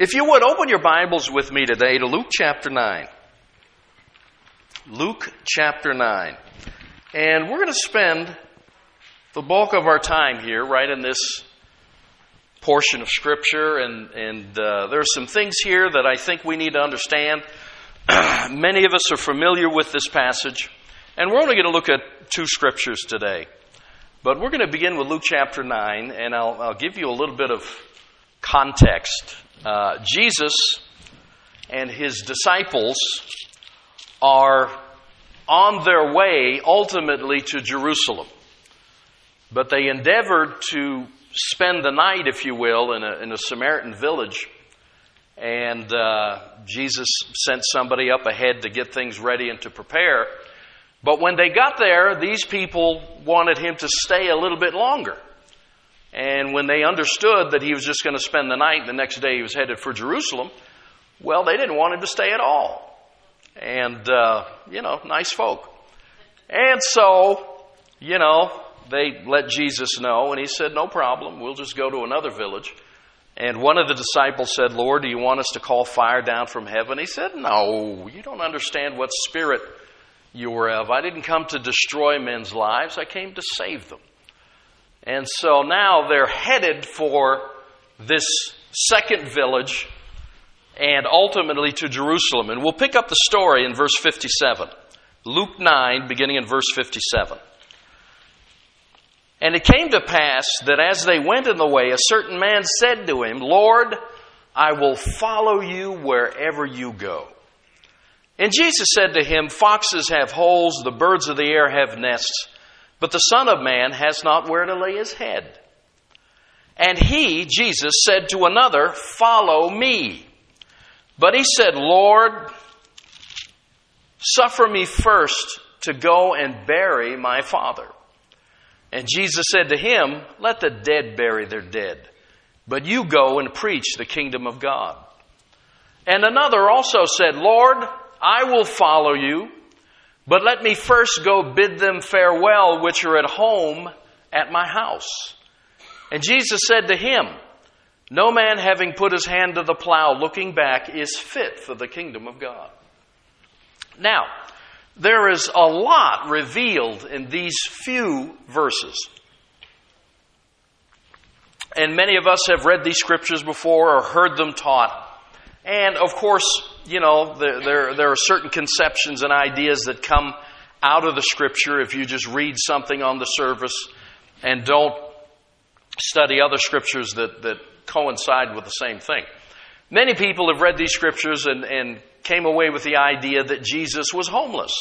If you would, open your Bibles with me today to Luke chapter 9. Luke chapter 9. And we're going to spend the bulk of our time here right in this portion of Scripture. And there are some things here that I think we need to understand. Many of us are familiar with this passage. And we're only going to look at two Scriptures today. But we're going to begin with Luke chapter 9. And I'll give you a little bit of context. Jesus and his disciples are on their way ultimately to Jerusalem. But they endeavored to spend the night, if you will, in a Samaritan village. And Jesus sent somebody up ahead to get things ready and to prepare. But when they got there, these people wanted him to stay a little bit longer. And when they understood that he was just going to spend the night, the next day he was headed for Jerusalem, well, they didn't want him to stay at all. And, nice folk. And so, they let Jesus know, and he said, no problem, we'll just go to another village. And one of the disciples said, Lord, do you want us to call fire down from heaven? He said, no, you don't understand what spirit you are of. I didn't come to destroy men's lives, I came to save them. And so now they're headed for this second village and ultimately to Jerusalem. And we'll pick up the story in verse 57. Luke 9, beginning in verse 57. And it came to pass that as they went in the way, a certain man said to him, Lord, I will follow you wherever you go. And Jesus said to him, foxes have holes, the birds of the air have nests, but the Son of Man has not where to lay his head. And he, Jesus, said to another, follow me. But he said, Lord, suffer me first to go and bury my father. And Jesus said to him, let the dead bury their dead, but you go and preach the kingdom of God. And another also said, Lord, I will follow you, but let me first go bid them farewell, which are at home at my house. And Jesus said to him, no man having put his hand to the plow, looking back, is fit for the kingdom of God. Now, there is a lot revealed in these few verses. And many of us have read these scriptures before or heard them taught. And of course, there are certain conceptions and ideas that come out of the Scripture if you just read something on the surface and don't study other Scriptures that coincide with the same thing. Many people have read these Scriptures and came away with the idea that Jesus was homeless,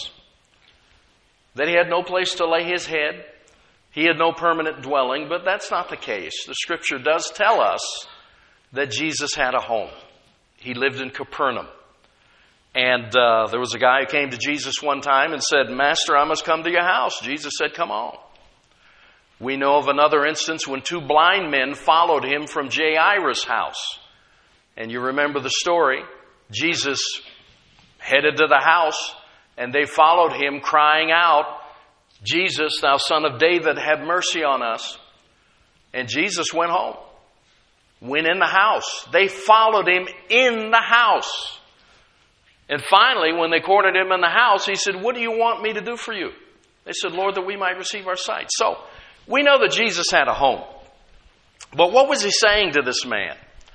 that he had no place to lay his head, he had no permanent dwelling, but that's not the case. The Scripture does tell us that Jesus had a home. He lived in Capernaum. And there was a guy who came to Jesus one time and said, Master, I must come to your house. Jesus said, come on. We know of another instance when two blind men followed him from Jairus' house. And you remember the story. Jesus headed to the house and they followed him crying out, Jesus, thou son of David, have mercy on us. And Jesus went home. Went in the house. They followed him in the house. And finally, when they cornered him in the house, he said, what do you want me to do for you? They said, Lord, that we might receive our sight. So, we know that Jesus had a home. But what was he saying to this man?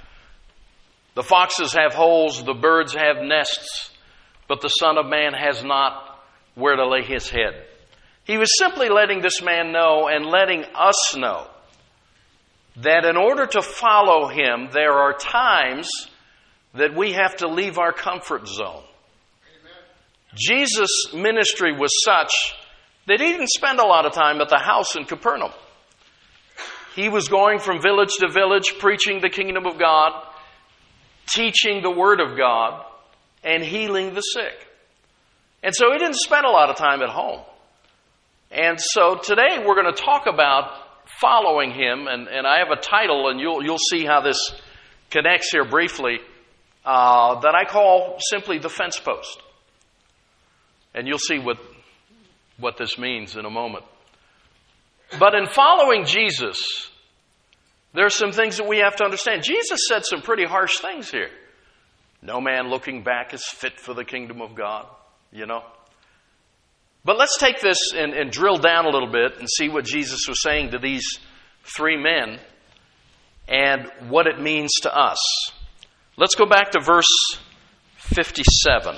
The foxes have holes, the birds have nests, but the Son of Man has not where to lay his head. He was simply letting this man know and letting us know that in order to follow him, there are times that we have to leave our comfort zone. Amen. Jesus' ministry was such that he didn't spend a lot of time at the house in Capernaum. He was going from village to village, preaching the kingdom of God, teaching the word of God, and healing the sick. And so he didn't spend a lot of time at home. And so today we're going to talk about following him, and I have a title, and you'll see how this connects here briefly, that I call simply the fence post. And you'll see what this means in a moment. But in following Jesus, There are some things that we have to understand. Jesus said some pretty harsh things here. No man looking back is fit for the kingdom of God, you know. But let's take this and drill down a little bit and see what Jesus was saying to these three men and what it means to us. Let's go back to verse 57.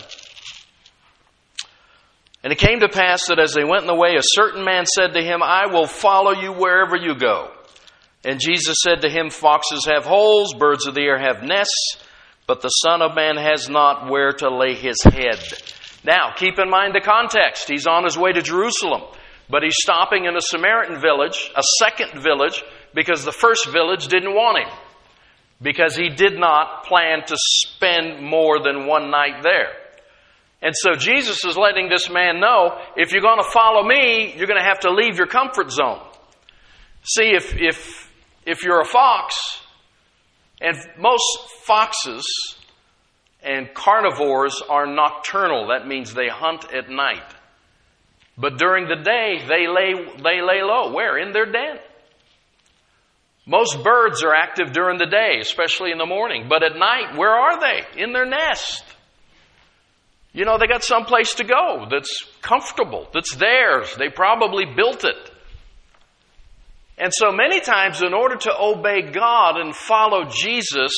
And it came to pass that as they went in the way, a certain man said to him, I will follow you wherever you go. And Jesus said to him, foxes have holes, birds of the air have nests, but the Son of Man has not where to lay his head. Now, keep in mind the context. He's on his way to Jerusalem, but he's stopping in a Samaritan village, a second village, because the first village didn't want him, because he did not plan to spend more than one night there. And so Jesus is letting this man know, if you're going to follow me, you're going to have to leave your comfort zone. See, if you're a fox, and most foxes and carnivores are nocturnal. That means they hunt at night. But during the day, they lay low. Where? In their den. Most birds are active during the day, especially in the morning. But at night, where are they? In their nest. You know, they got someplace to go that's comfortable, that's theirs. They probably built it. And so many times, in order to obey God and follow Jesus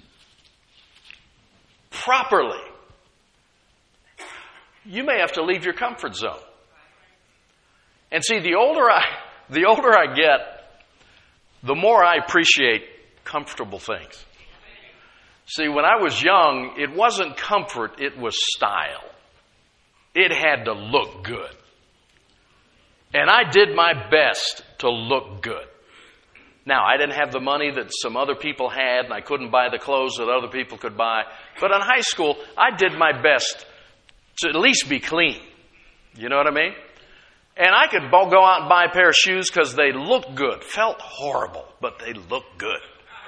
properly, you may have to leave your comfort zone. And see, the older I get, the more I appreciate comfortable things. See, when I was young, it wasn't comfort, it was style. It had to look good. And I did my best to look good. Now, I didn't have the money that some other people had, and I couldn't buy the clothes that other people could buy. But in high school, I did my best to at least be clean. You know what I mean? And I could go out and buy a pair of shoes because they looked good. Felt horrible, but they looked good.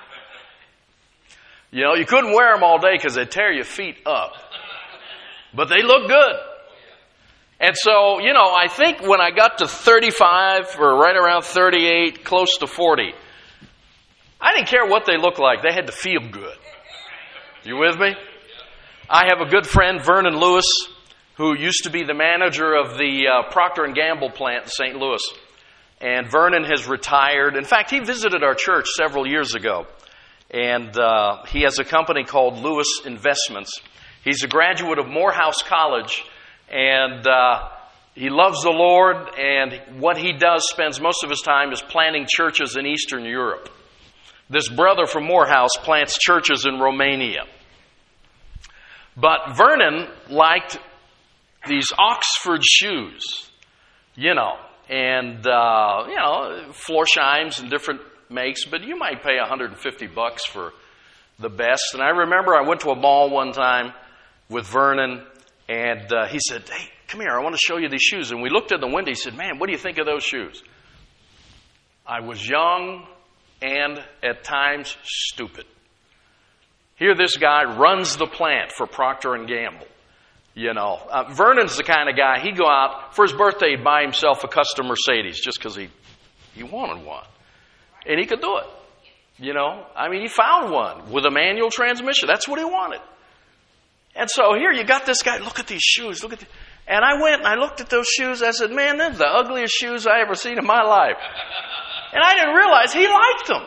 You know, you couldn't wear them all day because they'd tear your feet up. But they looked good. And so, you know, I think when I got to 35 or right around 38, close to 40, I didn't care what they looked like. They had to feel good. You with me? I have a good friend, Vernon Lewis, who used to be the manager of the Procter & Gamble plant in St. Louis. And Vernon has retired. In fact, he visited our church several years ago. And he has a company called Lewis Investments. He's a graduate of Morehouse College. And he loves the Lord, and what he does, spends most of his time, is planting churches in Eastern Europe. This brother from Morehouse plants churches in Romania. But Vernon liked these Oxford shoes, you know, and, Florsheim's and different makes, but you might pay $150 for the best. And I remember I went to a mall one time with Vernon, and he said, hey, come here, I want to show you these shoes. And we looked at the window. He said, man, what do you think of those shoes? I was young and at times stupid. Here this guy runs the plant for Procter & Gamble. You know, Vernon's the kind of guy, he'd go out, for his birthday, he'd buy himself a custom Mercedes just because he wanted one. And he could do it. You know, I mean, he found one with a manual transmission. That's what he wanted. And so here you got this guy, look at these shoes, and I went and I looked at those shoes. I said, man, they're the ugliest shoes I ever seen in my life. And I didn't realize he liked them.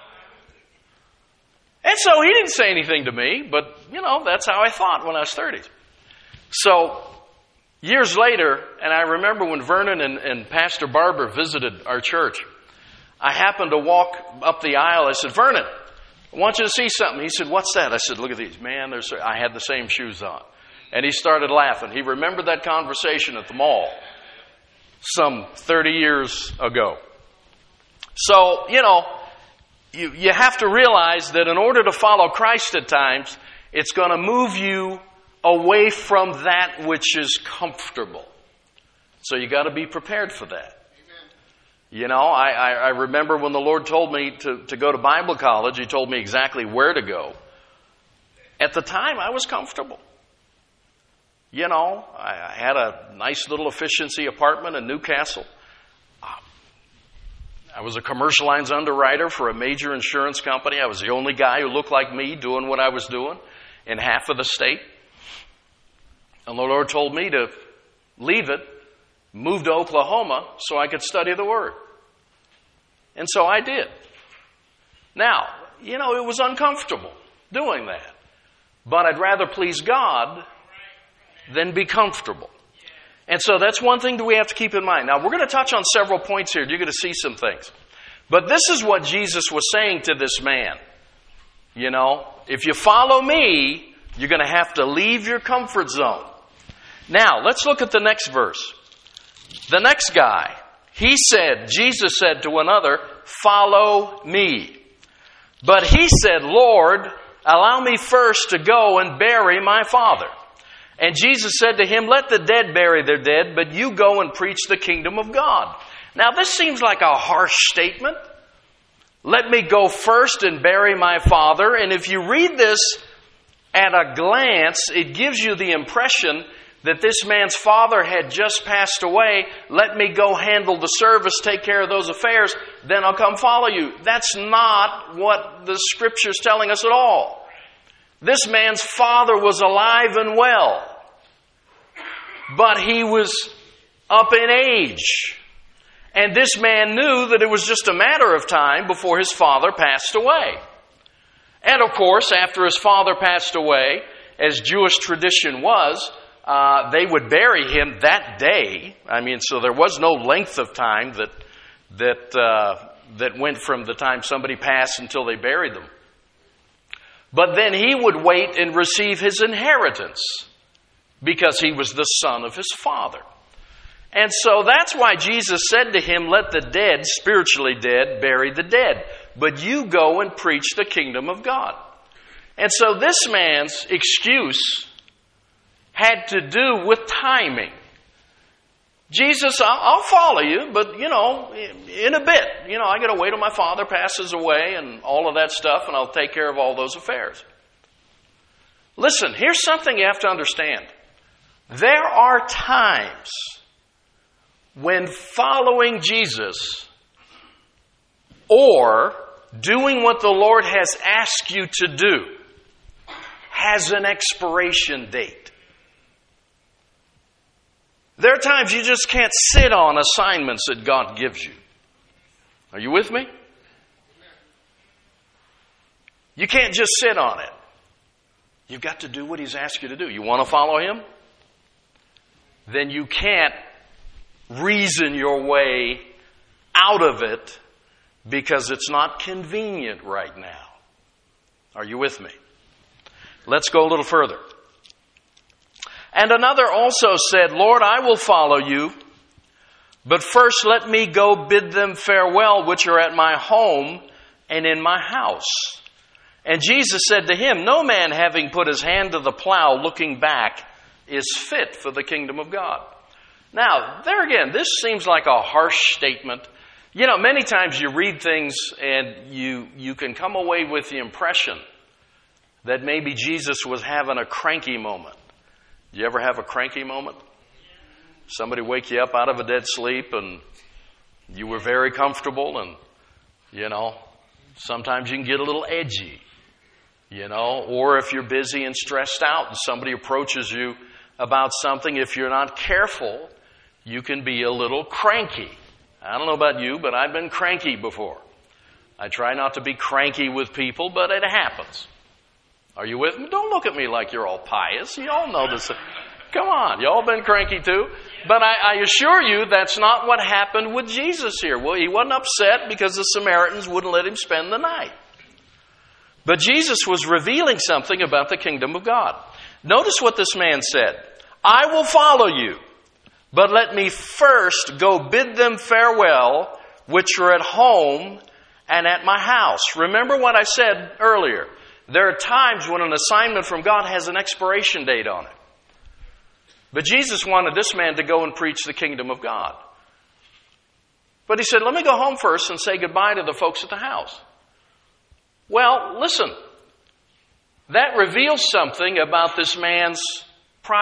And so he didn't say anything to me, but, you know, that's how I thought when I was 30. So years later, and I remember when Vernon and Pastor Barber visited our church, I happened to walk up the aisle. I said, Vernon, I want you to see something. He said, what's that? I said, look at these. Man, I had the same shoes on. And he started laughing. He remembered that conversation at the mall some 30 years ago. So, you know, you have to realize that in order to follow Christ at times, it's going to move you away from that which is comfortable. So you got to be prepared for that. You know, I remember when the Lord told me to go to Bible college, He told me exactly where to go. At the time, I was comfortable. You know, I had a nice little efficiency apartment in Newcastle. I was a commercial lines underwriter for a major insurance company. I was the only guy who looked like me doing what I was doing in half of the state. And the Lord told me to leave it, move to Oklahoma so I could study the Word. And so I did. Now, it was uncomfortable doing that. But I'd rather please God than be comfortable. And so that's one thing that we have to keep in mind. Now, we're going to touch on several points here. You're going to see some things. But this is what Jesus was saying to this man. If you follow me, you're going to have to leave your comfort zone. Now, let's look at the next verse. The next guy, Jesus said to another, "Follow me." But he said, "Lord, allow me first to go and bury my father." And Jesus said to him, "Let the dead bury their dead, but you go and preach the kingdom of God." Now, this seems like a harsh statement. Let me go first and bury my father. And if you read this at a glance, it gives you the impression that this man's father had just passed away. Let me go handle the service, take care of those affairs, then I'll come follow you. That's not what the Scripture's telling us at all. This man's father was alive and well, but he was up in age. And this man knew that it was just a matter of time before his father passed away. And of course, after his father passed away, as Jewish tradition was, they would bury him that day. So there was no length of time that went from the time somebody passed until they buried them. But then he would wait and receive his inheritance because he was the son of his father. And so that's why Jesus said to him, "Let the dead, spiritually dead, bury the dead. But you go and preach the kingdom of God." And so this man's excuse had to do with timing. Jesus, I'll follow you, but, in a bit. I got to wait till my father passes away and all of that stuff, and I'll take care of all those affairs. Listen, here's something you have to understand. There are times when following Jesus or doing what the Lord has asked you to do has an expiration date. There are times you just can't sit on assignments that God gives you. Are you with me? You can't just sit on it. You've got to do what He's asked you to do. You want to follow Him? Then you can't reason your way out of it because it's not convenient right now. Are you with me? Let's go a little further. And another also said, "Lord, I will follow you, but first let me go bid them farewell which are at my home and in my house." And Jesus said to him, "No man having put his hand to the plow looking back is fit for the kingdom of God." Now, there again, this seems like a harsh statement. Many times you read things and you can come away with the impression that maybe Jesus was having a cranky moment. You ever have a cranky moment? Somebody wake you up out of a dead sleep and you were very comfortable and, sometimes you can get a little edgy, or if you're busy and stressed out and somebody approaches you about something, if you're not careful, you can be a little cranky. I don't know about you, but I've been cranky before. I try not to be cranky with people, but it happens. Are you with me? Don't look at me like you're all pious. You all know this. Come on, you all been cranky too. But I assure you that's not what happened with Jesus here. Well, He wasn't upset because the Samaritans wouldn't let Him spend the night. But Jesus was revealing something about the kingdom of God. Notice what this man said. "I will follow you, but let me first go bid them farewell, which are at home and at my house." Remember what I said earlier. There are times when an assignment from God has an expiration date on it. But Jesus wanted this man to go and preach the kingdom of God. But He said, "Let me go home first and say goodbye to the folks at the house." Well, listen. That reveals something about this man's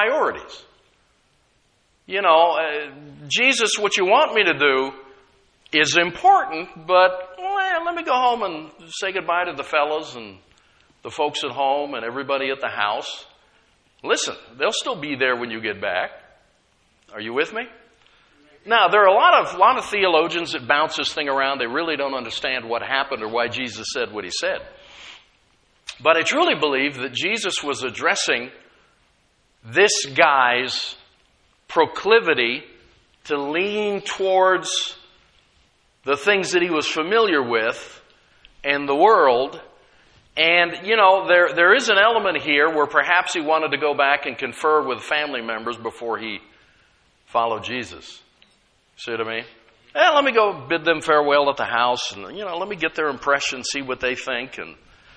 priorities. Jesus, what you want me to do, is important, but let me go home and say goodbye to the fellas and the folks at home and everybody at the house. Listen, they'll still be there when you get back. Are you with me? Now, there are a lot of theologians that bounce this thing around. They really don't understand what happened or why Jesus said what he said. But I truly believe that Jesus was addressing this guy's proclivity to lean towards the things that he was familiar with and the world. And, there is an element here where perhaps he wanted to go back and confer with family members before he followed Jesus. See what I mean? Let me go bid them farewell at the house and, let me get their impression, see what they think, and,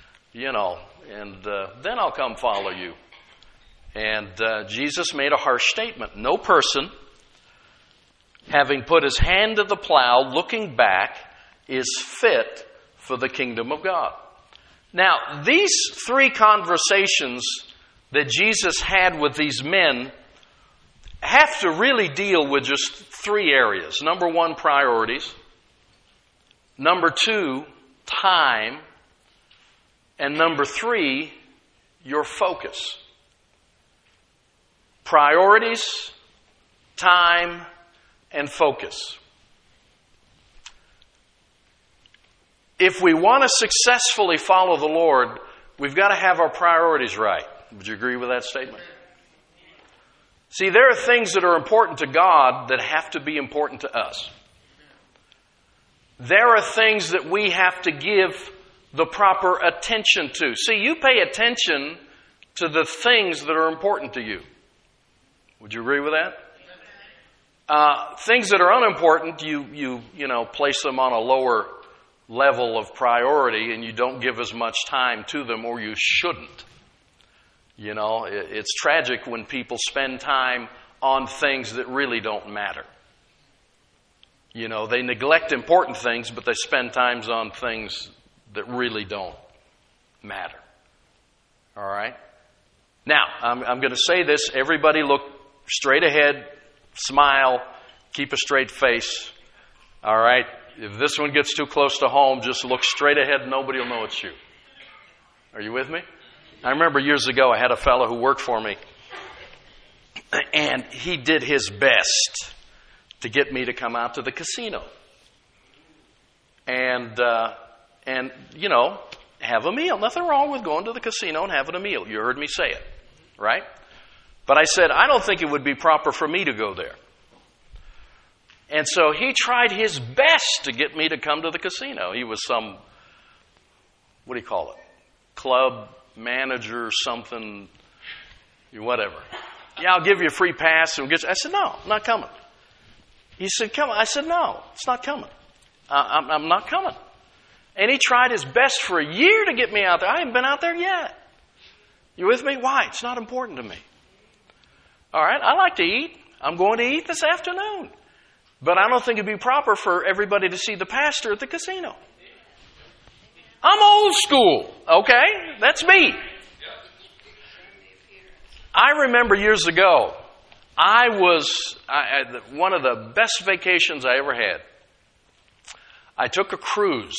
then I'll come follow you. And Jesus made a harsh statement. No person, having put his hand to the plow, looking back, is fit for the kingdom of God. Now, these three conversations that Jesus had with these men have to really deal with just three areas. Number one, priorities. Number two, time. And number three, your focus. Priorities, time, and focus. If we want to successfully follow the Lord, we've got to have our priorities right. Would you agree with that statement? See, there are things that are important to God that have to be important to us. There are things that we have to give the proper attention to. See, you pay attention to the things that are important to you. Would you agree with that? Things that are unimportant, you place them on a lower level of priority and you don't give as much time to them, or you shouldn't. It's tragic when people spend time on things that really don't matter. They neglect important things, but they spend time on things that really don't matter. All right? Now, I'm going to say this. Everybody look straight ahead, smile, keep a straight face. All right? If this one gets too close to home, just look straight ahead. Nobody will know it's you. Are you with me? I remember years ago I had a fellow who worked for me, and he did his best to get me to come out to the casino and have a meal. Nothing wrong with going to the casino and having a meal. You heard me say it, right? But I said, I don't think it would be proper for me to go there. And so he tried his best to get me to come to the casino. He was some, club manager or something, whatever. Yeah, I'll give you a free pass. And I said, no, I'm not coming. He said, come on. I said, no, it's not coming. I'm not coming. And he tried his best for a year to get me out there. I haven't been out there yet. You with me? Why? It's not important to me. All right, I like to eat. I'm going to eat this afternoon. But I don't think it'd be proper for everybody to see the pastor at the casino. I'm old school, okay? That's me. I remember years ago, one of the best vacations I ever had. I took a cruise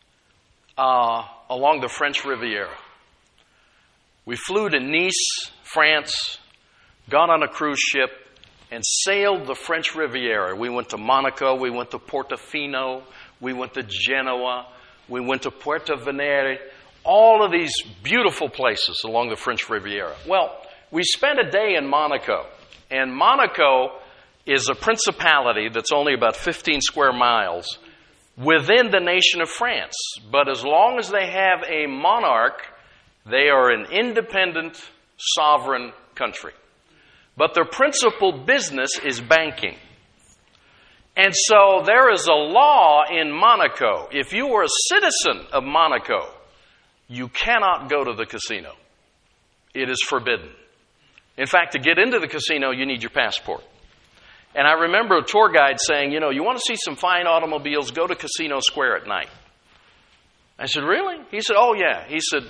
along the French Riviera. We flew to Nice, France, got on a cruise ship, and sailed the French Riviera. We went to Monaco, we went to Portofino, we went to Genoa, we went to Puerto Venere, all of these beautiful places along the French Riviera. Well, we spent a day in Monaco, and Monaco is a principality that's only about 15 square miles within the nation of France. But as long as they have a monarch, they are an independent, sovereign country. But their principal business is banking. And so there is a law in Monaco. If you are a citizen of Monaco, you cannot go to the casino. It is forbidden. In fact, to get into the casino, you need your passport. And I remember a tour guide saying, you want to see some fine automobiles, go to Casino Square at night. I said, really? He said, oh yeah. He said,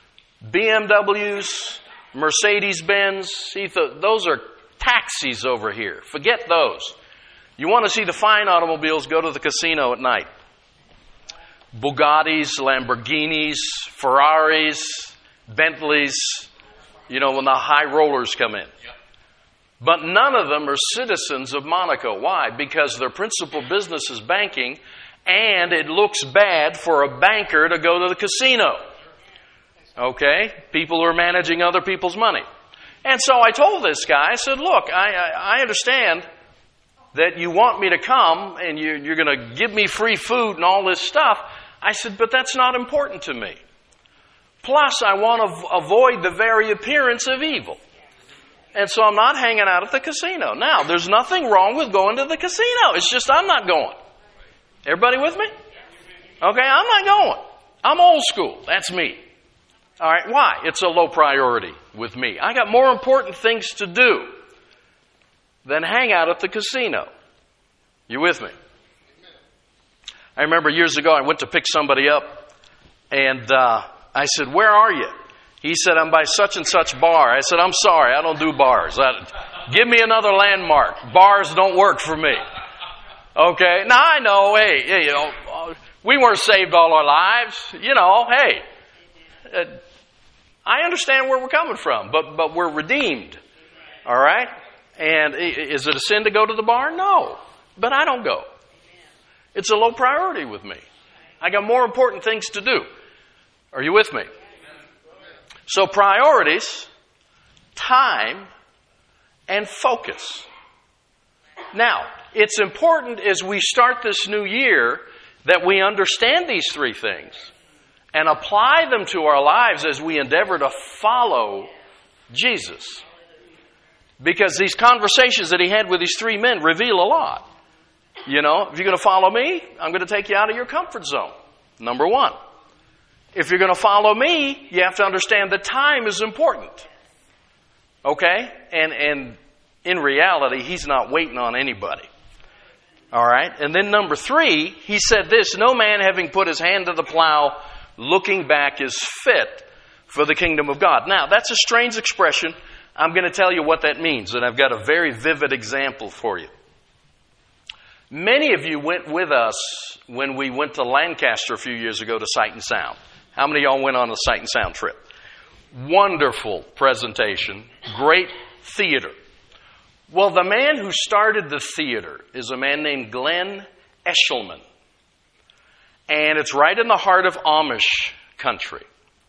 BMWs, Mercedes-Benz, those are taxis over here. Forget those. You want to see the fine automobiles, go to the casino at night. Bugattis, Lamborghinis, Ferraris, Bentleys, when the high rollers come in. But none of them are citizens of Monaco. Why? Because their principal business is banking, and it looks bad for a banker to go to the casino. Okay? People who are managing other people's money. And so I told this guy, I said, look, I understand that you want me to come and you're going to give me free food and all this stuff. I said, but that's not important to me. Plus, I want to avoid the very appearance of evil. And so I'm not hanging out at the casino. Now, there's nothing wrong with going to the casino. It's just I'm not going. Everybody with me? Okay, I'm not going. I'm old school. That's me. All right, why? It's a low priority with me. I got more important things to do than hang out at the casino. You with me? I remember years ago I went to pick somebody up, and I said, where are you? He said, I'm by such and such bar. I said, I'm sorry, I don't do bars. Give me another landmark. Bars don't work for me. Okay? Now I know, hey, we weren't saved all our lives. Hey, I understand where we're coming from, but we're redeemed. All right? And is it a sin to go to the bar? No. But I don't go. It's a low priority with me. I got more important things to do. Are you with me? So priorities, time, and focus. Now, it's important as we start this new year that we understand these three things and apply them to our lives as we endeavor to follow Jesus. Because these conversations that he had with these three men reveal a lot. If you're going to follow me, I'm going to take you out of your comfort zone. Number one. If you're going to follow me, you have to understand that time is important. Okay? And in reality, he's not waiting on anybody. All right? And then number three, he said this, no man having put his hand to the plow, looking back is fit for the kingdom of God. Now, that's a strange expression. I'm going to tell you what that means, and I've got a very vivid example for you. Many of you went with us when we went to Lancaster a few years ago to Sight and Sound. How many of y'all went on a Sight and Sound trip? Wonderful presentation, great theater. Well, the man who started the theater is a man named Glenn Eshelman. And it's right in the heart of Amish country.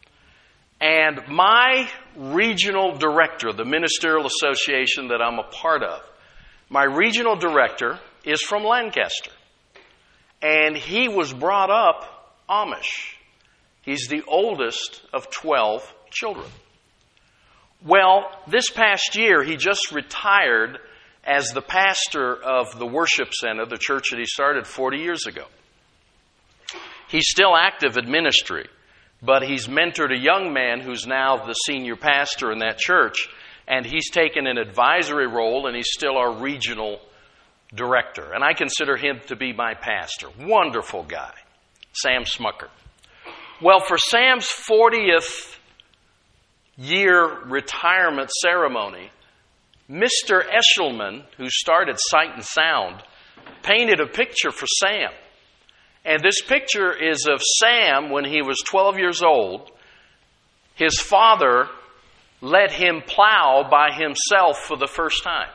And my regional director, the ministerial association that I'm a part of, my regional director is from Lancaster. And he was brought up Amish. He's the oldest of 12 children. Well, this past year, he just retired as the pastor of the worship center, the church that he started 40 years ago. He's still active in ministry, but he's mentored a young man who's now the senior pastor in that church, and he's taken an advisory role, and he's still our regional director. And I consider him to be my pastor. Wonderful guy, Sam Smucker. Well, for Sam's 40th year retirement ceremony, Mr. Eshelman, who started Sight and Sound, painted a picture for Sam. And this picture is of Sam when he was 12 years old. His father let him plow by himself for the first time.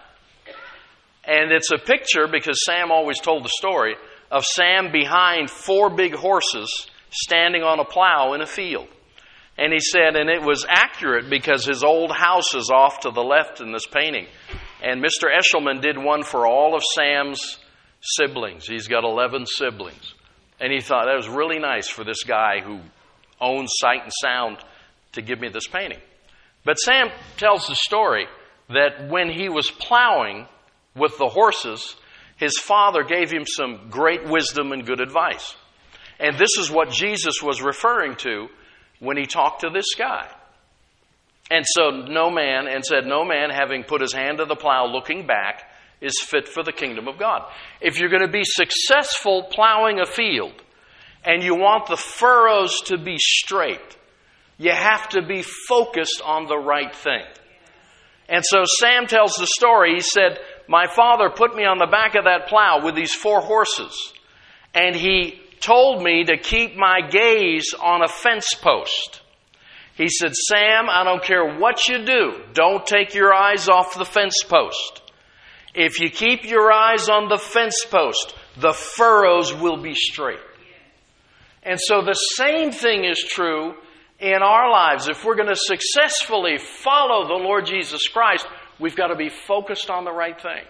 And it's a picture, because Sam always told the story, of Sam behind 4 big horses standing on a plow in a field. And he said, and it was accurate because his old house is off to the left in this painting. And Mr. Eshelman did one for all of Sam's siblings. He's got 11 siblings. And he thought that was really nice for this guy who owns Sight and Sound to give me this painting. But Sam tells the story that when he was plowing with the horses, his father gave him some great wisdom and good advice. And this is what Jesus was referring to when he talked to this guy. And so no man having put his hand to the plow looking back is fit for the kingdom of God. If you're going to be successful plowing a field and you want the furrows to be straight, you have to be focused on the right thing. And so Sam tells the story. He said, my father put me on the back of that plow with these 4 horses, and he told me to keep my gaze on a fence post. He said, Sam, I don't care what you do, don't take your eyes off the fence post. If you keep your eyes on the fence post, the furrows will be straight. And so the same thing is true in our lives. If we're going to successfully follow the Lord Jesus Christ, we've got to be focused on the right thing.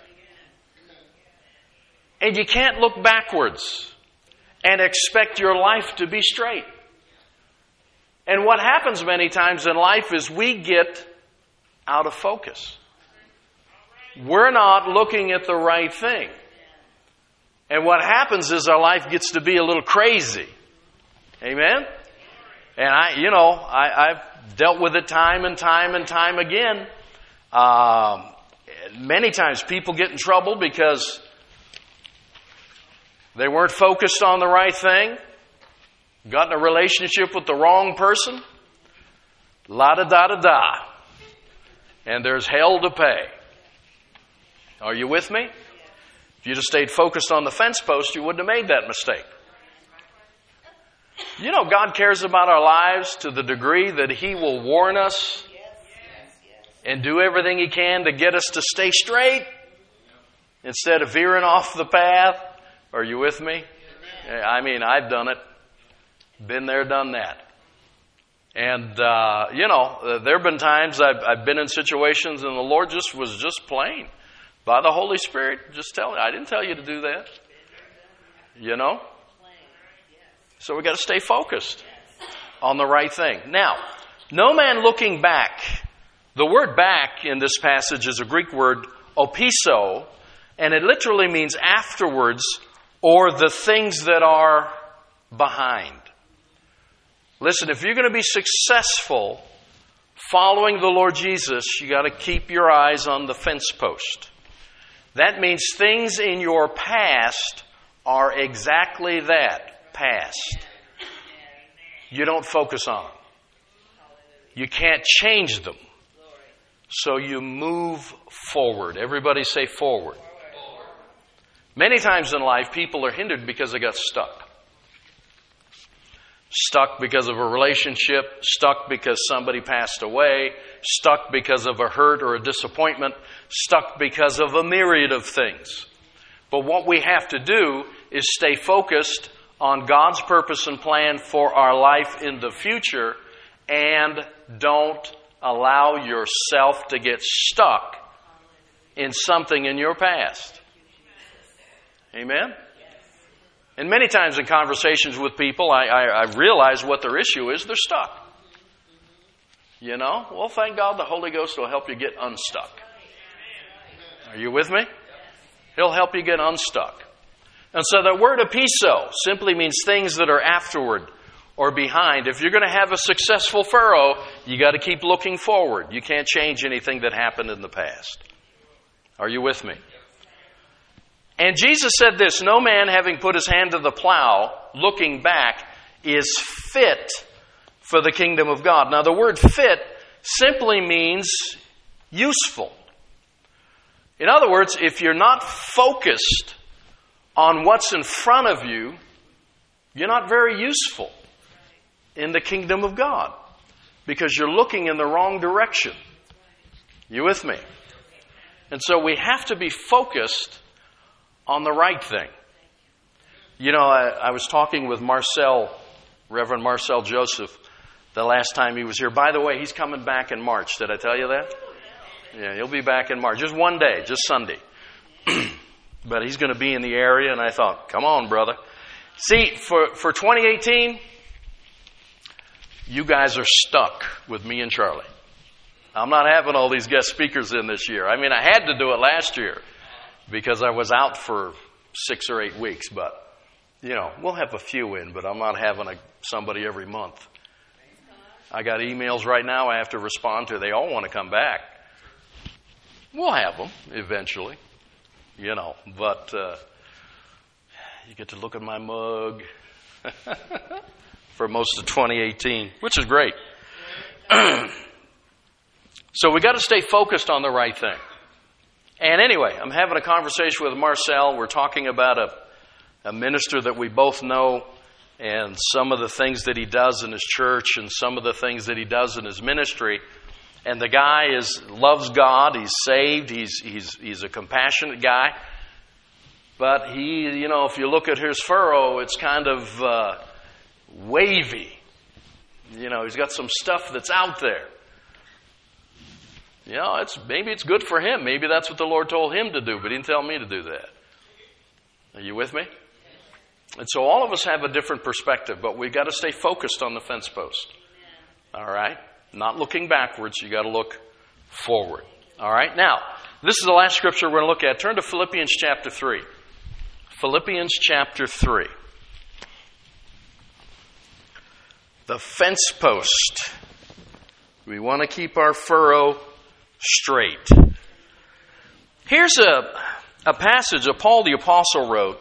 And you can't look backwards and expect your life to be straight. And what happens many times in life is we get out of focus. We're not looking at the right thing. And what happens is our life gets to be a little crazy. Amen? And I've dealt with it time and time and time again. Many times people get in trouble because they weren't focused on the right thing, got in a relationship with the wrong person, la-da-da-da-da, and there's hell to pay. Are you with me? If you'd have stayed focused on the fence post, you wouldn't have made that mistake. You know, God cares about our lives to the degree that He will warn us and do everything He can to get us to stay straight instead of veering off the path. Are you with me? I mean, I've done it. Been there, done that. And, there have been times I've been in situations and the Lord was just plain. By the Holy Spirit, just tell me, I didn't tell you to do that. You know? So we've got to stay focused on the right thing. Now, no man looking back. The word back in this passage is a Greek word, opiso, and it literally means afterwards, or the things that are behind. Listen, if you're going to be successful following the Lord Jesus, you got to keep your eyes on the fence post. That means things in your past are exactly that, past. You don't focus on them. You can't change them. So you move forward. Everybody say forward. Many times in life, people are hindered because they got stuck. Stuck because of a relationship, stuck because somebody passed away, stuck because of a hurt or a disappointment, stuck because of a myriad of things. But what we have to do is stay focused on God's purpose and plan for our life in the future, and don't allow yourself to get stuck in something in your past. Amen? And many times in conversations with people, I realize what their issue is. They're stuck. You know? Well, thank God the Holy Ghost will help you get unstuck. Are you with me? He'll help you get unstuck. And so the word opiso simply means things that are afterward or behind. If you're going to have a successful furrow, you got to keep looking forward. You can't change anything that happened in the past. Are you with me? And Jesus said this, no man having put his hand to the plow, looking back, is fit for the kingdom of God. Now the word fit simply means useful. In other words, if you're not focused on what's in front of you, you're not very useful in the kingdom of God because you're looking in the wrong direction. You with me? And so we have to be focused on the right thing. You know, I was talking with Reverend Marcel Joseph, the last time he was here. By the way, he's coming back in March. Did I tell you that? Yeah, he'll be back in March. Just one day, just Sunday. But he's going to be in the area, and I thought, come on, brother. See, for 2018, you guys are stuck with me and Charlie. I'm not having all these guest speakers in this year. I mean, I had to do it last year because I was out for 6 or 8 weeks. But, you know, we'll have a few in, but I'm not having somebody every month. I got emails right now I have to respond to. They all want to come back. We'll have them eventually, you know. But you get to look at my mug for most of 2018, which is great. So we got to stay focused on the right thing. And anyway, I'm having a conversation with Marcel. We're talking about a minister that we both know and some of the things that he does in his church and some of the things that he does in his ministry. And the guy loves God. He's saved. He's a compassionate guy. But he, if you look at his furrow, it's kind of wavy. He's got some stuff that's out there. Maybe it's good for him. Maybe that's what the Lord told him to do, but he didn't tell me to do that. Are you with me? And so all of us have a different perspective, but we've got to stay focused on the fence post. All right? Not looking backwards. You got to look forward. All right? Now, this is the last scripture we're going to look at. Turn to Philippians chapter 3. Philippians chapter 3. The fence post. We want to keep our furrow straight. Here's a passage that Paul the Apostle wrote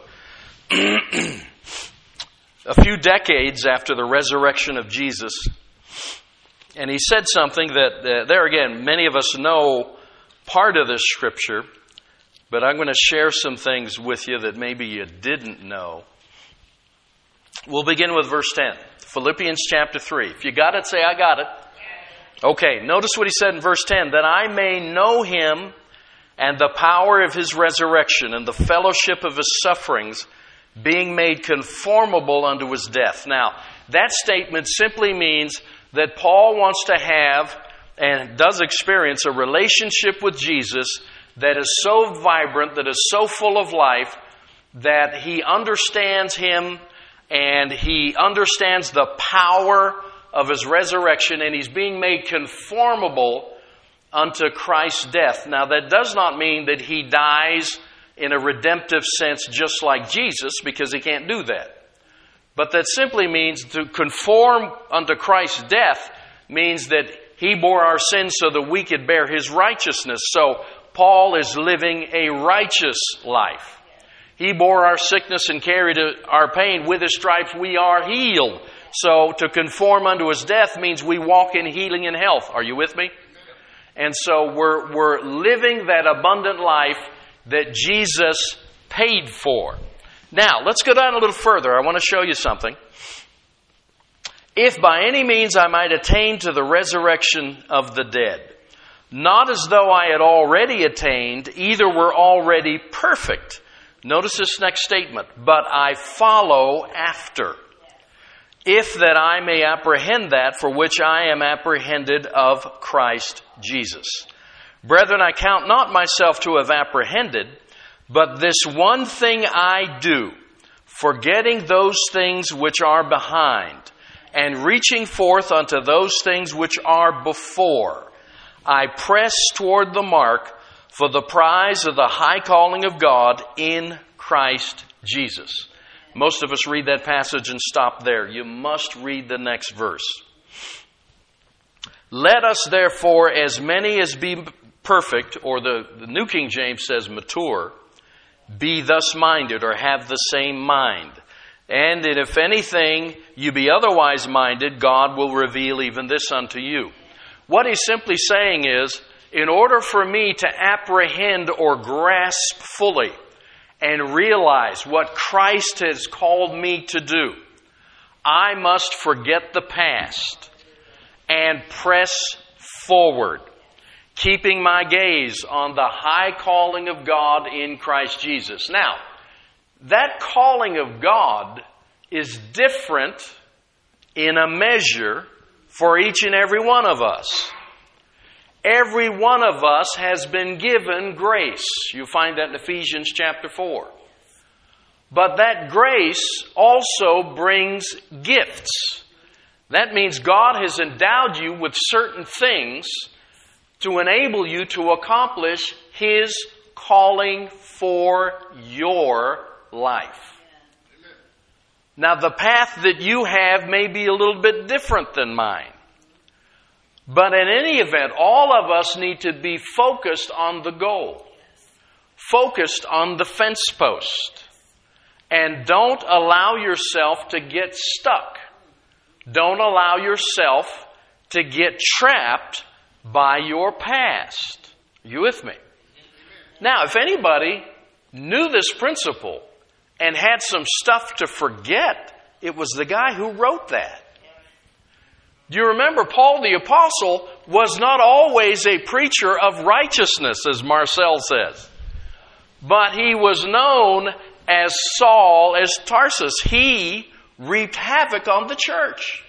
a few decades after the resurrection of Jesus. And he said something that, there again, many of us know part of this scripture, but I'm going to share some things with you that maybe you didn't know. We'll begin with verse 10. Philippians chapter 3. If you got it, say, I got it. Okay, notice what he said in verse 10. That I may know him and the power of his resurrection and the fellowship of his sufferings, being made conformable unto his death. Now, that statement simply means that Paul wants to have and does experience a relationship with Jesus that is so vibrant, that is so full of life, that he understands him and he understands the power of his resurrection, and he's being made conformable unto Christ's death. Now, that does not mean that he dies in a redemptive sense just like Jesus, because he can't do that. But that simply means to conform unto Christ's death means that he bore our sins so that we could bear his righteousness. So Paul is living a righteous life. He bore our sickness and carried our pain. With his stripes we are healed. So to conform unto his death means we walk in healing and health. Are you with me? And so we're living that abundant life that Jesus paid for. Now, let's go down a little further. I want to show you something. If by any means I might attain to the resurrection of the dead, not as though I had already attained, either were already perfect. Notice this next statement. But I follow after, if that I may apprehend that for which I am apprehended of Christ Jesus. Brethren, I count not myself to have apprehended, but this one thing I do, forgetting those things which are behind, and reaching forth unto those things which are before, I press toward the mark for the prize of the high calling of God in Christ Jesus. Most of us read that passage and stop there. You must read the next verse. Let us therefore, as many as be perfect, or the New King James says mature, be thus minded, or have the same mind. And if anything you be otherwise minded, God will reveal even this unto you. What he's simply saying is, in order for me to apprehend or grasp fully and realize what Christ has called me to do, I must forget the past and press forward, keeping my gaze on the high calling of God in Christ Jesus. Now, that calling of God is different in a measure for each and every one of us. Every one of us has been given grace. You find that in Ephesians chapter 4. But that grace also brings gifts. That means God has endowed you with certain things to enable you to accomplish His calling for your life. Now, the path that you have may be a little bit different than mine. But in any event, all of us need to be focused on the goal. Focused on the fence post. And don't allow yourself to get stuck. Don't allow yourself to get trapped by your past. Are you with me? Now, if anybody knew this principle and had some stuff to forget, it was the guy who wrote that. Do you remember Paul the Apostle was not always a preacher of righteousness, as Marcel says, but he was known as Saul as Tarsus. He reaped havoc on the church.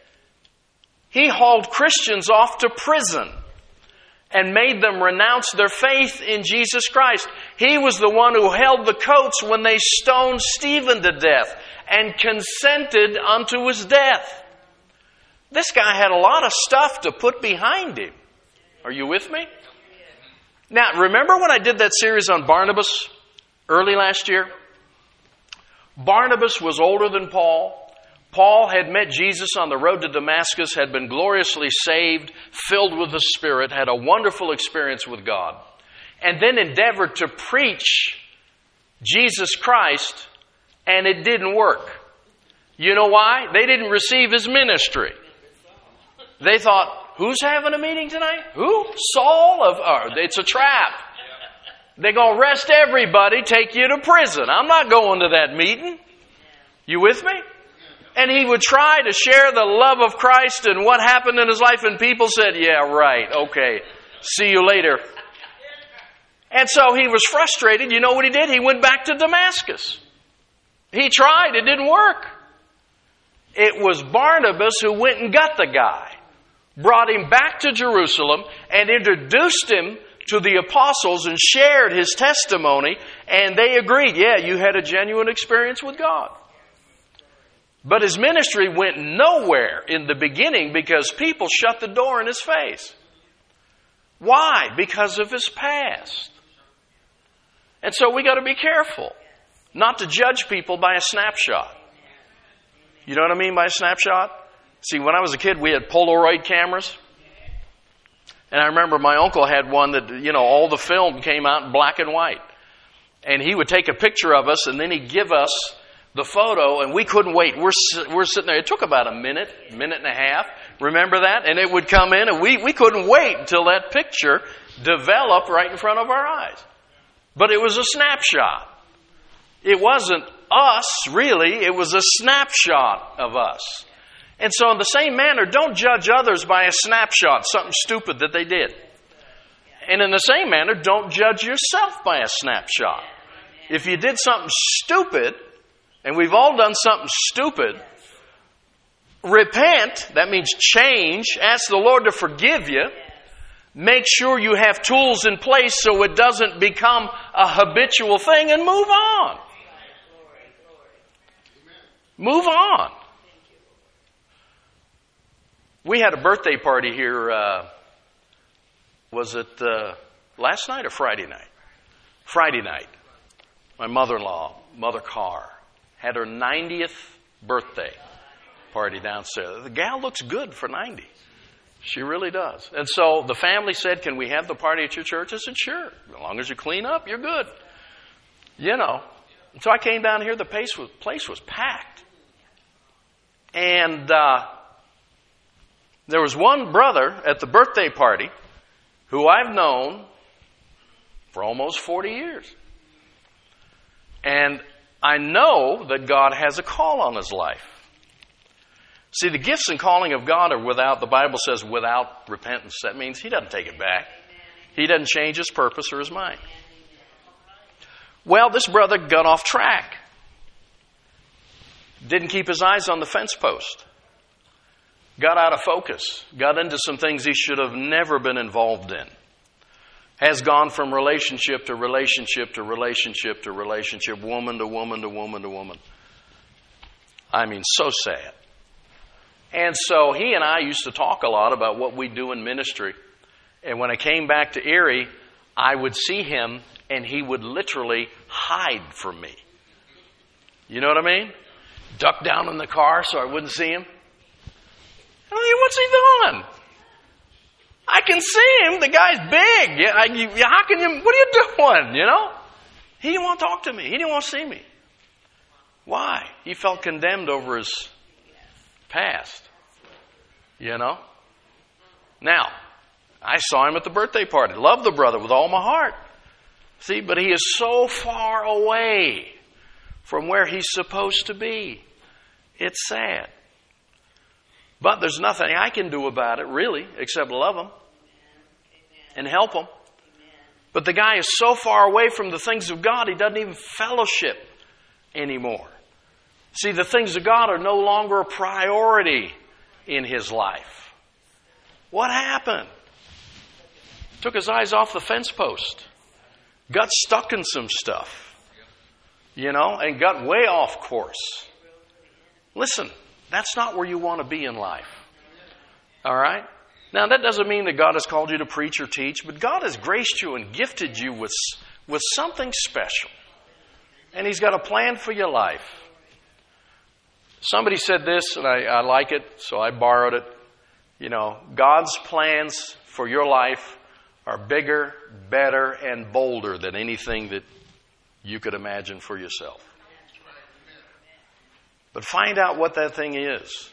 He hauled Christians off to prison and made them renounce their faith in Jesus Christ. He was the one who held the coats when they stoned Stephen to death and consented unto his death. This guy had a lot of stuff to put behind him. Are you with me? Now, remember when I did that series on Barnabas early last year? Barnabas was older than Paul. Paul had met Jesus on the road to Damascus, had been gloriously saved, filled with the Spirit, had a wonderful experience with God, and then endeavored to preach Jesus Christ, and it didn't work. You know why? They didn't receive his ministry. They thought, who's having a meeting tonight? Who? Saul? It's a trap. They're going to arrest everybody, take you to prison. I'm not going to that meeting. You with me? And he would try to share the love of Christ and what happened in his life, and people said, yeah, right, okay, see you later. And so he was frustrated. You know what he did? He went back to Damascus. He tried. It didn't work. It was Barnabas who went and got the guy, brought him back to Jerusalem, and introduced him to the apostles and shared his testimony, and they agreed, yeah, you had a genuine experience with God. But his ministry went nowhere in the beginning because people shut the door in his face. Why? Because of his past. And so we got to be careful not to judge people by a snapshot. You know what I mean by a snapshot? See, when I was a kid, we had Polaroid cameras. And I remember my uncle had one that, all the film came out in black and white. And he would take a picture of us, and then he'd give us the photo, and we couldn't wait. We're sitting there. It took about a minute and a half. Remember that? And it would come in, and we couldn't wait until that picture developed right in front of our eyes. But it was a snapshot. It wasn't us, really. It was a snapshot of us. And so in the same manner, don't judge others by a snapshot, something stupid that they did. And in the same manner, don't judge yourself by a snapshot. If you did something stupid, and we've all done something stupid, repent, that means change, ask the Lord to forgive you, make sure you have tools in place so it doesn't become a habitual thing, and move on. Move on. We had a birthday party here, was it last night or Friday night? Friday night. My mother-in-law, Mother Carr, had her 90th birthday party downstairs. The gal looks good for 90. She really does. And so the family said, can we have the party at your church? I said, sure. As long as you clean up, you're good. So I came down here. The place was packed. And there was one brother at the birthday party who I've known for almost 40 years. And I know that God has a call on his life. See, the gifts and calling of God are without, the Bible says, without repentance. That means he doesn't take it back. He doesn't change his purpose or his mind. Well, this brother got off track. Didn't keep his eyes on the fence post. Got out of focus. Got into some things he should have never been involved in. Has gone from relationship to relationship to relationship to relationship, woman to woman to woman to woman. I mean, so sad. And so he and I used to talk a lot about what we do in ministry. And when I came back to Erie, I would see him and he would literally hide from me. You know what I mean? Duck down in the car so I wouldn't see him. I mean, what's he doing? I can see him. The guy's big. How can you? What are you doing? He didn't want to talk to me. He didn't want to see me. Why? He felt condemned over his past. Now, I saw him at the birthday party. Loved the brother with all my heart. See, but he is so far away from where he's supposed to be. It's sad. But there's nothing I can do about it, really, except love him and help him. But the guy is so far away from the things of God, he doesn't even fellowship anymore. See, the things of God are no longer a priority in his life. What happened? Took his eyes off the fence post. Got stuck in some stuff. And got way off course. Listen, that's not where you want to be in life. All right? Now, that doesn't mean that God has called you to preach or teach, but God has graced you and gifted you with something special. And he's got a plan for your life. Somebody said this, and I like it, so I borrowed it. God's plans for your life are bigger, better, and bolder than anything that you could imagine for yourself. But find out what that thing is.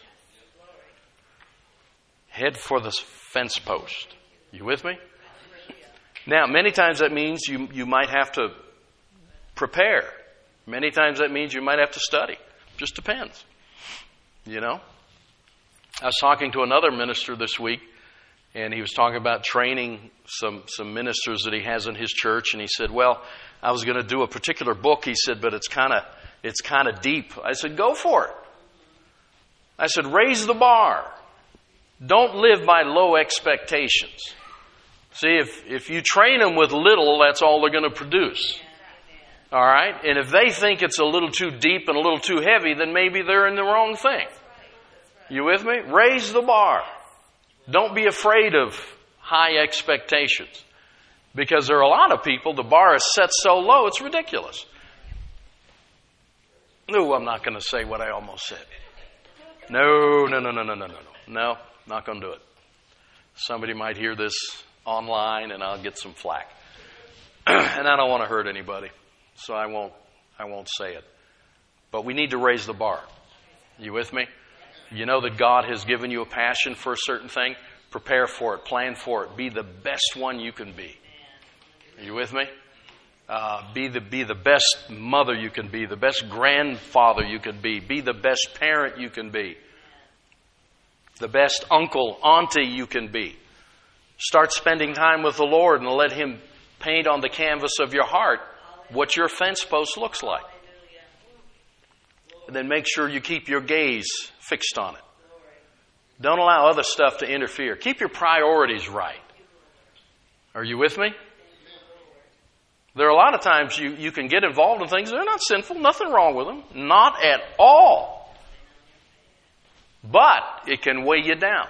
Head for the fence post. You with me? Now, many times that means you might have to prepare. Many times that means you might have to study. Just depends. I was talking to another minister this week, and he was talking about training some ministers that he has in his church, and he said, well, I was going to do a particular book, he said, but it's kind of deep. I said, go for it. I said, raise the bar. Don't live by low expectations. See, if you train them with little, that's all they're going to produce. All right? And if they think it's a little too deep and a little too heavy, then maybe they're in the wrong thing. You with me? Raise the bar. Don't be afraid of high expectations. Because there are a lot of people, the bar is set so low, it's ridiculous. No, I'm not going to say what I almost said. No. No, not going to do it. Somebody might hear this online and I'll get some flack. And I don't want to hurt anybody, so I won't say it. But we need to raise the bar. You with me? You know that God has given you a passion for a certain thing. Prepare for it. Plan for it. Be the best one you can be. Are you with me? Be the best mother you can be. The best grandfather you can be. Be the best parent you can be. The best uncle, auntie you can be. Start spending time with the Lord and let Him paint on the canvas of your heart what your fence post looks like. And then make sure you keep your gaze fixed on it. Don't allow other stuff to interfere. Keep your priorities right. Are you with me? There are a lot of times you can get involved in things. They're not sinful. Nothing wrong with them. Not at all. But it can weigh you down.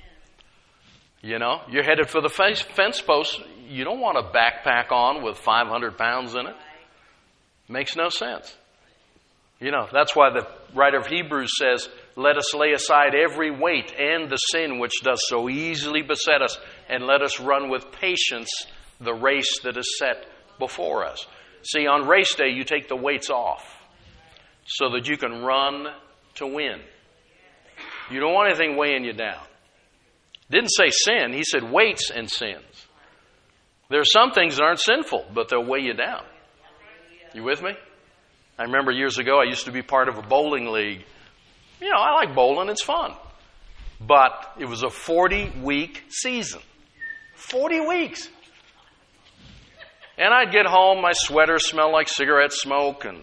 You're headed for the fence post. You don't want a backpack on with 500 pounds in it. Makes no sense. That's why the writer of Hebrews says, let us lay aside every weight and the sin which does so easily beset us, and let us run with patience the race that is set before us. See, on race day, you take the weights off so that you can run to win. You don't want anything weighing you down. Didn't say sin, he said weights and sins. There are some things that aren't sinful, but they'll weigh you down. You with me? I remember years ago, I used to be part of a bowling league. I like bowling, it's fun. But it was a 40-week season. 40 weeks. And I'd get home, my sweater smelled like cigarette smoke, and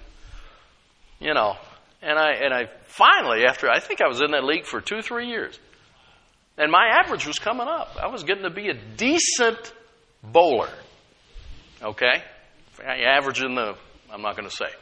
I finally, after I think I was in that league for 2-3 years, and my average was coming up. I was getting to be a decent bowler. Okay? Average in the, I'm not going to say.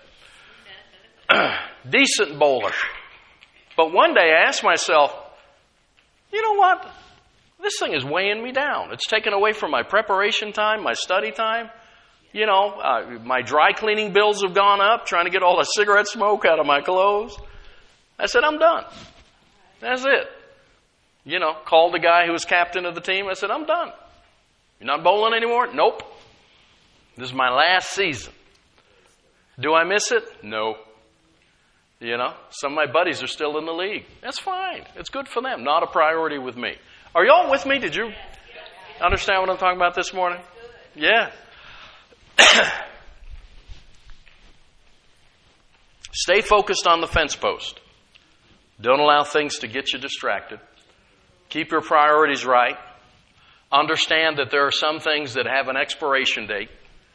Decent bowler. But one day I asked myself, you know what? This thing is weighing me down. It's taken away from my preparation time, my study time. My dry cleaning bills have gone up, trying to get all the cigarette smoke out of my clothes. I said, I'm done. That's it. Called the guy who was captain of the team. I said, I'm done. You're not bowling anymore? Nope. This is my last season. Do I miss it? No. Some of my buddies are still in the league. That's fine. It's good for them. Not a priority with me. Are you all with me? Did you understand what I'm talking about this morning? Yeah. Stay focused on the fence post. Don't allow things to get you distracted. Keep your priorities right. Understand that there are some things that have an expiration date.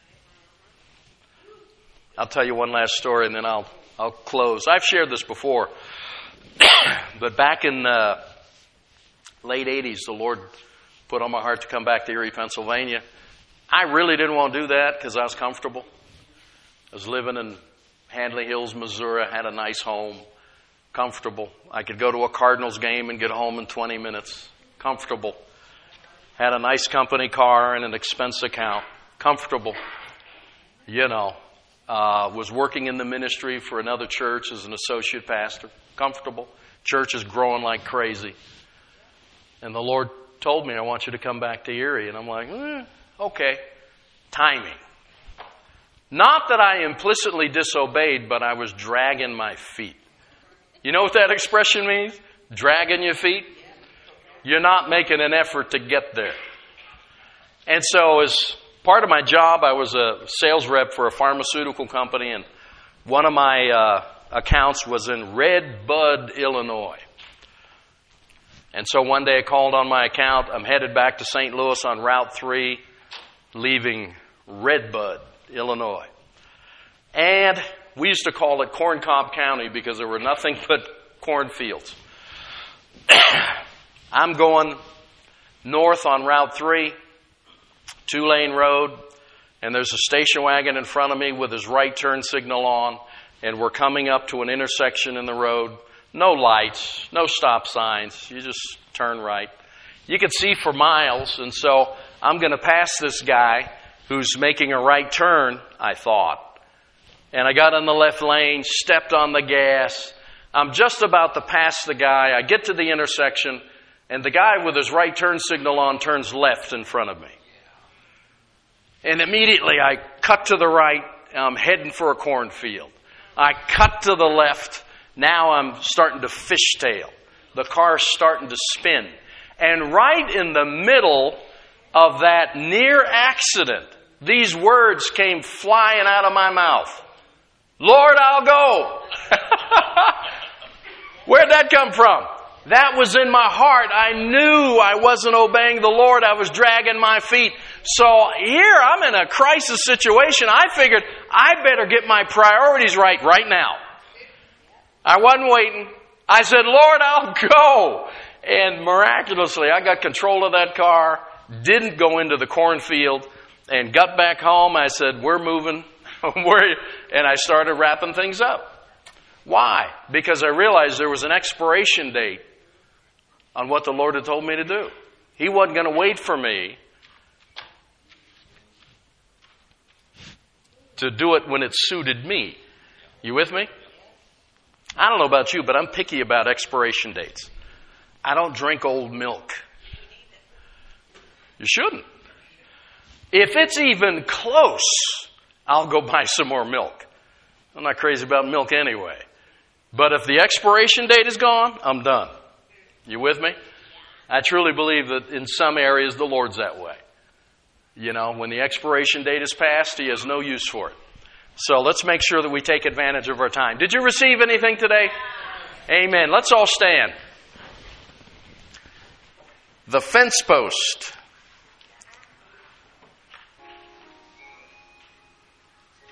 I'll tell you one last story and then I'll close. I've shared this before, but back in late 80s, the Lord put on my heart to come back to Erie, Pennsylvania. I really didn't want to do that because I was comfortable. I was living in Handley Hills, Missouri. I had a nice home, comfortable. I could go to a Cardinals game and get home in 20 minutes, comfortable. Had a nice company car and an expense account, comfortable. Was working in the ministry for another church as an associate pastor, comfortable. Church is growing like crazy. And the Lord told me, I want you to come back to Erie. And I'm like, okay. Timing. Not that I implicitly disobeyed, but I was dragging my feet. You know what that expression means? Dragging your feet? You're not making an effort to get there. And so as part of my job, I was a sales rep for a pharmaceutical company, and one of my accounts was in Red Bud, Illinois. And so one day I called on my account. I'm headed back to St. Louis on Route 3, leaving Red Bud, Illinois. And we used to call it Corncob County because there were nothing but cornfields. I'm going north on Route 3, 2-lane road, and there's a station wagon in front of me with his right turn signal on, and we're coming up to an intersection in the road. No lights, no stop signs. You just turn right. You can see for miles, and so I'm going to pass this guy who's making a right turn, I thought. And I got in the left lane, stepped on the gas. I'm just about to pass the guy. I get to the intersection, and the guy with his right turn signal on turns left in front of me. And immediately I cut to the right. I'm heading for a cornfield. I cut to the left. Now I'm starting to fishtail. The car's starting to spin. And right in the middle of that near accident, these words came flying out of my mouth. Lord, I'll go. Where'd that come from? That was in my heart. I knew I wasn't obeying the Lord. I was dragging my feet. So here I'm in a crisis situation. I figured I better get my priorities right now. I wasn't waiting. I said, Lord, I'll go. And miraculously, I got control of that car, didn't go into the cornfield, and got back home. I said, we're moving. And I started wrapping things up. Why? Because I realized there was an expiration date on what the Lord had told me to do. He wasn't going to wait for me to do it when it suited me. You with me? I don't know about you, but I'm picky about expiration dates. I don't drink old milk. You shouldn't. If it's even close, I'll go buy some more milk. I'm not crazy about milk anyway. But if the expiration date is gone, I'm done. You with me? I truly believe that in some areas the Lord's that way. When the expiration date is passed, He has no use for it. So let's make sure that we take advantage of our time. Did you receive anything today? Amen. Let's all stand. The fence post.